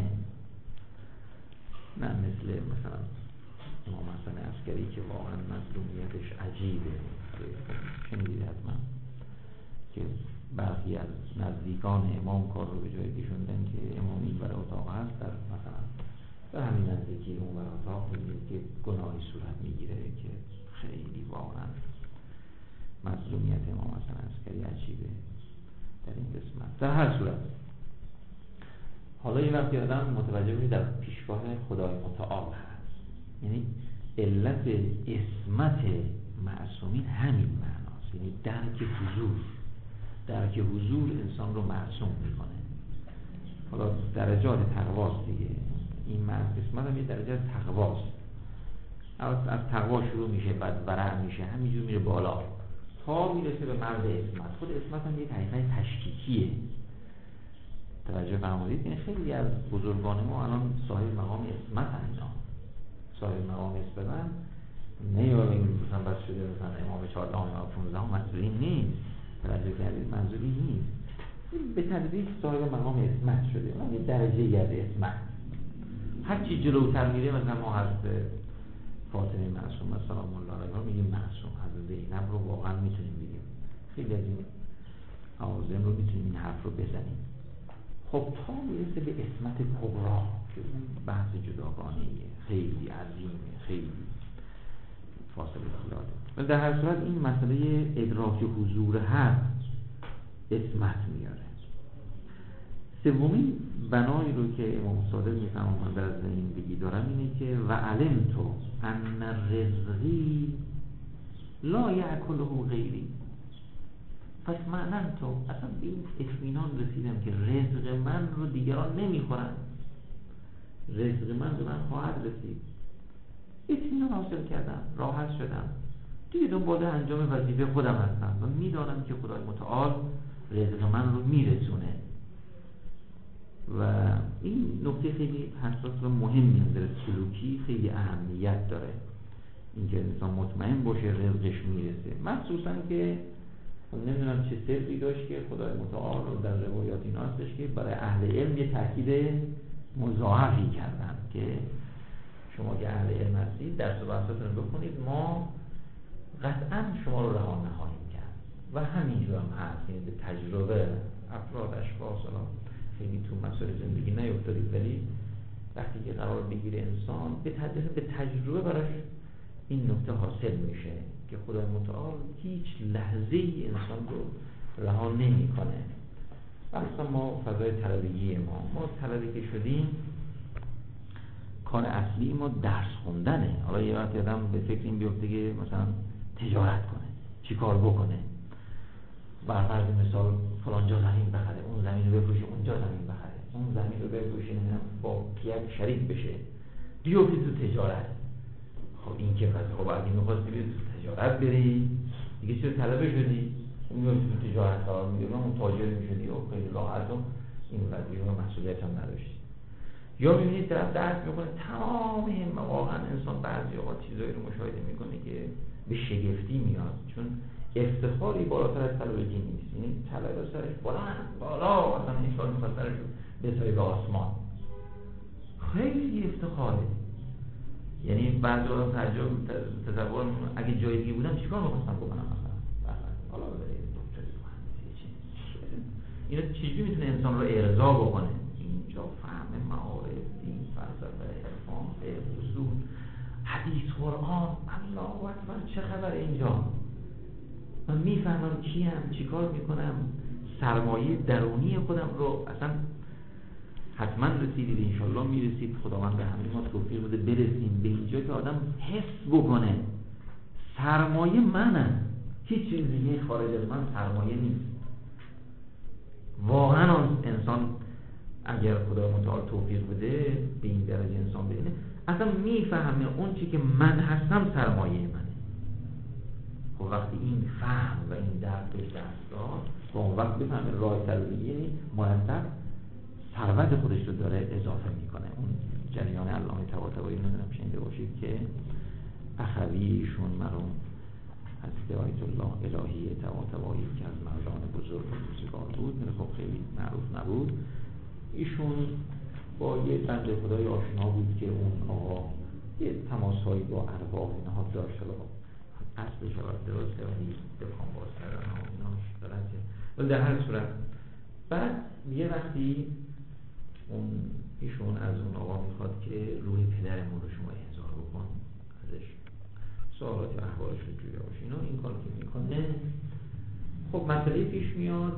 S1: نه مثل مثلا امام حسن عسکری که واقعا مظلومیتش عجیبه. شنیدید حتما که برخی از نزدیکان امام کار رو به جای کشوندن که امام این برای اتاق هست، در مثلا در همین نزدیکی اون برای اتاق میگید که گناهی صورت میگیره که خیلی واقعا مظلومیت امام حسن عسکری عجیبه در این قسمت. در هر صورت حالا یه وقتی آدم متوجه بشید در پیشگاه خدای متعال هست، یعنی علت عصمت معصومین همین معناست، یعنی درک حضور. درک حضور انسان رو معصوم میکنه. حالا درجات تقواست دیگه، این مرد قسمت هم یه درجه تقواست. از از تقوا شروع میشه، بعد ورع میشه، همینجور میره بالا تا میرسه به مرد عصمت. خود عصمت هم یه حقیقت تشکیکیه. توجه فرمودید؟ یعنی خیلی از بزرگان ما الان صاحب مقام عصمت هم اینا. صاحب مقام عصمت نه یا مثلا بس شده مثلا امام چهاردهم امام پانزدهم منظوری نیست. توجه کردید؟ منظوری نیست. به تدریج صاحب مقام عصمت شده. اون یه درجه از عصمت. هر چی جلوتر میره، مثلا ما حضرت فاطمه معصومه سلام الله علیها میگیم معصوم، حضرت زینب رو واقعا میتونیم بگیم. خیلی از این عوازم رو میتونیم این حرف رو بزنیم. خب تا میرسه به عصمت کبرا که اون بحث جداگانه‌ایه، خیلی عظیمه، خیلی فاصله زیاده. و در هر صورت این مسئله ادراک حضور هست عصمت میاره. سومین بنایی رو که امام صادق میفرمایند در زندگی دارم اینه که و علمت ان رزقی لا یأکله غیری. پس معنی تو اصلا به این اطمینان رسیدم که رزق من رو دیگران نمیخورن، رزق من به من خواهد رسید. اطمینان حاصل کردم، راحت شدم، دیگه دنبال انجام وظیفه خودم هستم و میدانم که خدای متعال رزق من رو میرسونه. و این نکته خیلی حساس و مهمی در سلوکی خیلی اهمیت داره، اینکه انسان مطمئن باشه رزقش میرسه. مخصوصا که نمیدونم چه سری داشت که خدای متعال رو در روایات این هستش که برای اهل علم یه تاکید مضاعفی کردن که شما که اهل علم هستید درس و بحثاتون رو بکنید، ما قطعا شما رو رها نخواهیم کرد. و همینجور هم هست، یعنی به تجربه افراد اشخاص خیلی تو مسائل زندگی نیفتادید، ولی وقتی که قرار بگیره انسان به تجربه به تجربه براش این نکته حاصل میشه که خدای متعال هیچ لحظه ای انسان رو رها نمیکنه. مثلا ما فضای طلبگی ما ما طلبی که شدیم، کار اصلی ما درس خوندنه. حالا یه وقت آدم به فکر این بیفته که مثلا تجارت کنه، چی کار بکنه، بر فرض مثال فلانجا زمین بخره، اون زمین رو بفروشه، اونجا زمین بخره، اون زمین رو بفروشه، نمیدونم با یک شریک بشه، بیفته تو تجارت. خب این که فرض خب اگه می‌خواستی بری تو تجارت بری، دیگه چرا طلبه شدی؟ اون تو تجارت قرار می‌گیره، اون تاجر می‌شدی و خیلی راحت و این وظیفه و مسئولیت هم نداشتی. یا میبینید طرف درس میکنه تمام همه، واقعا انسان بعضی اوقات چیزایی رو مشاهده میکنه که به شگفتی میاد، چون افتخاری بالاتر از طلبگی نیست. یعنی طلب سرش بلند بالا، اصلا این سال میخواد سرش رو بسایی به آسمان، خیلی افتخاره. یعنی بعضی وقتا تعجب تصور اگه جای دیگه بودم چیکار می‌خواستم بکنم مثلا مثلا حالا برای دکتری مهندسی چی اینا چجوری میتونه انسان رو ارضا بکنه؟ اینجا فهم معارف، دین، فلسفه، عرفان، فقه، اصول، حدیث، قرآن، الله اکبر، چه خبر اینجا؟ من میفهمم کیم، چیکار میکنم، سرمایه درونی خودم رو اصلا حتما رسیدید، انشالله میرسید، خداوند به همه ما توفیق بده برسیم به اینجا که آدم حس بکنه سرمایه منم، هیچ چیز دیگه خارج از من سرمایه نیست. واقعا انسان اگر خدا متعال توفیق بده به این درجه انسان ببینه، اصلا میفهمه اون چی که من هستم سرمایه منه. خب وقتی این فهم و این درک بهش دست داد، خب اون وقت بفهمه راه طلبگی مرتب ثروت خودش رو داره اضافه میکنه. اون جریان علامه طباطبایی نمیدونم شنیده باشید که اخویشون مرحوم حضرت آیت الله الهی طباطبایی که از مردان بزرگ روزگار بود، خب خیلی معروف نبود، ایشون با یه بنده خدای آشنا بود که اون آقا یه تماسهایی با ارواح اینها داشت، اصلش رو درسته ولی دفعان باز کردن ها ایناش درسته، ولی در هر صورت بعد یه وقتی اون ایشون از اون آقا میخواد که روح پدرمون رو شما احضار بکن، ازش سوالات و احوالش رو جویا باشه. اینا این کار که میکنه خب مسئله پیش میاد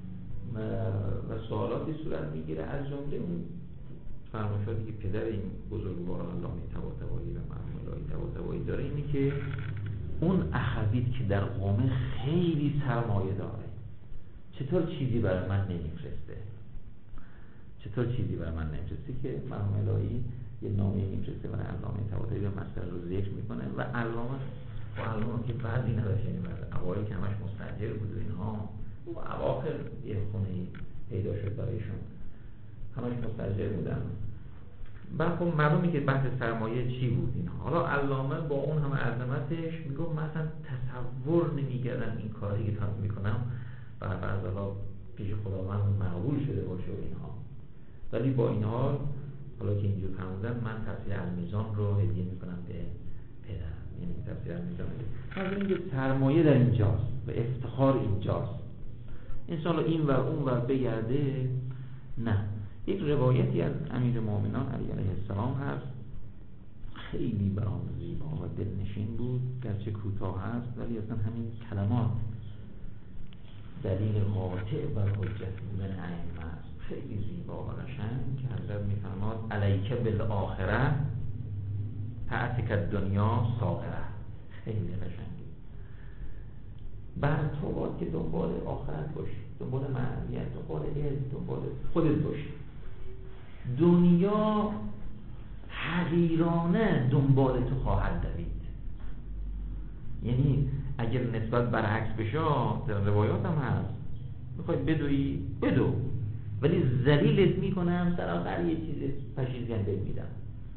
S1: و سوالاتی صورت میگیره، از جمله اون فرمایشاتی که پدر این بزرگوار علامه طباطبایی و مرحوم الهی طباطبایی داره اینه که اون اخوید که در قوم خیلی سرمایه داره چطور چیزی برای من نمیفرسته، چطور چیزی برای من نمیفرسته که مرحوم الهی یه نامه میفرسته برای علامه طباطبایی و مسئله رو ذکر میکنه و علامه و علامه که بعضی نداشت، یعنی بعد اوایل که همش مستاجر بود و اینها و اواخر یه خونه‌ای پیدا شد برایشون، همش مستاجر بودن. بعد خب معلومه که بحث سرمایه چی بود اینها. حالا علامه با اون همه عظمتش میگه مثلا تصور نمی‌کردم این کاری که من میکنم برای بعضا پیش خداوند مقبول شده باشه و اینها، ولی با این حال حالا که اینجور فرمودن من تفسیر المیزان رو هدیه میکنم به پدرم، یعنی تفسیر المیزان رو اینکه سرمایه در اینجاست و افتخار اینجاست. انشاءالله این و اون و بگرده نه. یک روایتی از امیر مومنان علی علیه السلام هست، خیلی برام زیبا و دلنشین بود، گرچه کوتاه هست ولی اصلا همین کلمات دلیل قاطع بر حجت بودن ائمه است. خیلی زیبا و قشنگ که حضرت میفرماد علیک بالآخره تعتک الدنیا ساغره. خیلی قشنگه. بر تو باید که دنبال آخرت باشی، دنبال معنویت، دنبال علم، دنبال خودت باشی. دنیا حقیرانه دنبال تو خواهد دوید. یعنی اگر نسبت برعکس بشه، در روایات هم هست، میخوای بدوی بدو، ولی ذلیلت میکنم سر آخر یه چیز پشیزنده میدم.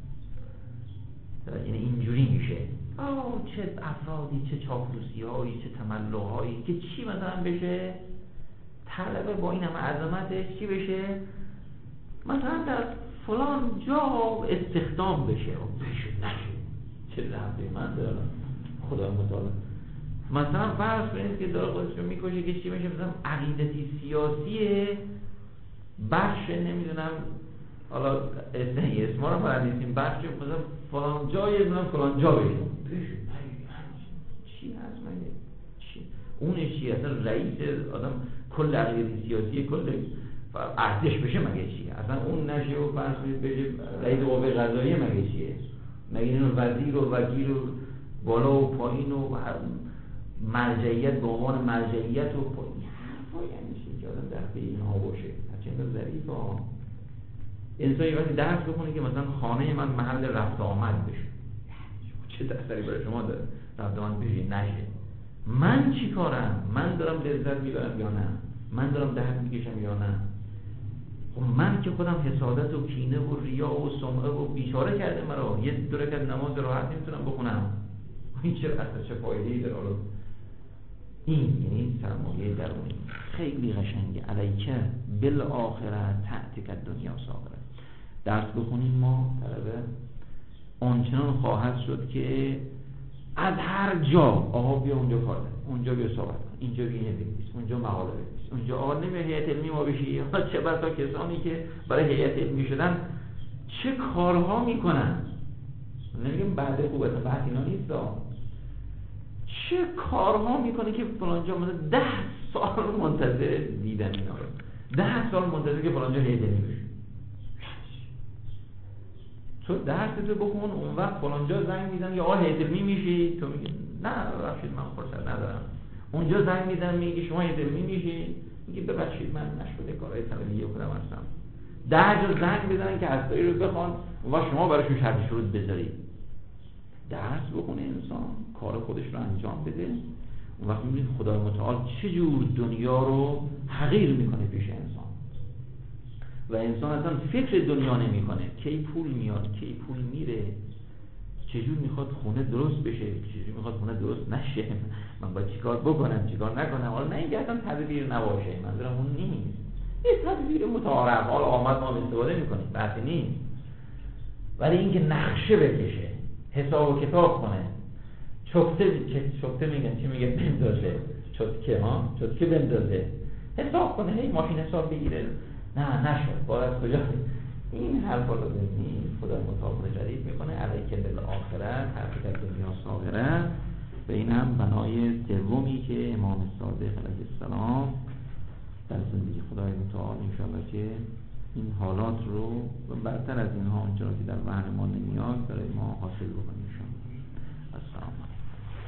S1: یعنی اینجوری میشه. آه چه افرادی، چه چاپلوسی هایی، چه تملق هایی که چی مثلا بشه، طلبه با این همه عظمتش چی بشه، مثلا در فلان جا استخدام بشه. بشه نشه چه ربطی من دارم، خدا متعال. مثلا فرض کنید که داره خودش رو میکشه که چی بشه، مثلا عقیدتی سیاسیه بخش نمیدونم، حالا اسما رو فرض نیستیم، بخش مثلا فلان جای مثلا فلان جا بشه. چی هست مگه؟ چی؟ اونش چی؟ اصلا رئیس آدم کل عقیدتی سیاسی کل ارتش بشه مگه چیه؟ اصلا اون نشه و فرض کنید بشه رئیس قوه قضاییه مگه چیه؟ مگه اینو وزیر و وکیل و بالا و پایین و مرجعیت به عنوان مرجعیت و پایین حرفایی همیشه که آدم در پی اینها باشه. هرچند ظریف ها انسانی وقتی درس بخونه که مثلا خانه من محل رفت آمد بشه، چه تأثیری برای شما داره رفت آمد بشه نشه؟ من چی کارم؟ من دارم لذت میبرم یا نه؟ من دارم درد میکشم یا نه؟ من که خودم حسادت و کینه و ریا و سمعه و بیچاره کرده مرا، یه دو رکعت نماز راحت نمیتونم بخونم، این چه اصلا چه فایده‌ای داره؟ این یعنی سرمایه درونی خیلی قشنگه. علیکه بالآخره تأتیک دنیا ساغره. درس بخونیم ما طلبه آنچنان خواهد شد که از هر جا آقا بیا اونجا کار ده، اونجا بیا صحبت کن، اینجا بیا بنویس، اونجا مقاله بنویس، اونجا آقا نمیشه هیئت علمی ما بشی. چه بسا کسانی که برای هیئت علمی شدن چه کارها میکنن، نمیگم بعد خوبه بحث اینا نیست، چه کارها میکنه که فلانجا مثلا ده سال منتظر دیدن اینا رو، ده سال منتظر که فلانجا هیئت علمی بشه. تو درس تو بخون، اون وقت فلانجا زنگ میزنه یا آقا هیئت علمی میشی، تو میگی نه ببخشید من فرصت ندارم. اونجا زنگ میزنه میگه شما هیئت علمی میشی، میگه ببخشید من نشده کارهای طلبی خودم هستم. ده جا زنگ بزنن که اسایی رو بخوان و شما براشون شرط شروط بذارید. درس بخونه انسان، کار خودش رو انجام بده، اون وقت میبینید خدای متعال چجور دنیا رو حقیر میکنه پیش انسان و انسان اصلا فکر دنیا نمیکنه، کی پول میاد کی پول میره، چجور میخواد خونه درست بشه، چجور میخواد خونه درست نشه، من باید چیکار بکنم چیکار نکنم. حالا نه اینکه اصلا تدبیر نباشه، منظورم اون نیست، یه تدبیر متعارف حالا آمد ما استفاده میکنیم بحثی نیست، ولی اینکه نقشه بکشه، حساب و کتاب کنه، چفته چفته میگن چی میگه بندازه، چفته ها چفته بندازه، حساب کنه، هی ماشین حساب بگیره، نه نشد باید از کجا، این حرفا رو نیست. خدا مطابق جدید میکنه علیک بالآخره تأتیک دنیا ساغره. و این هم بنای سومی که امام صادق علیه السلام در زندگی خدای متعال انشاءالله که این حالات رو و برتر از اینها اونجا که در وحن ما نمیاد برای ما حاصل بکنیم انشاءالله. السلام علیکم.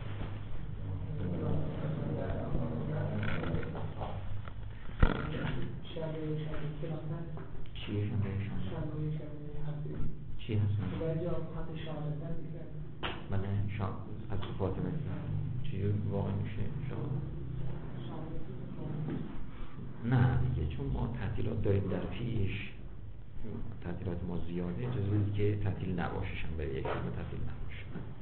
S1: چیه شنبه شنبه؟ چی هست؟ من شام از فاطمه چی واقع میشه شام؟ نه دیگه، چون ما تعطیلات داریم در پیش، تعطیلات ما زیاده، اجازه بدید که تعطیل نباشه، شنبه یک شنبه تعطیل نباشه.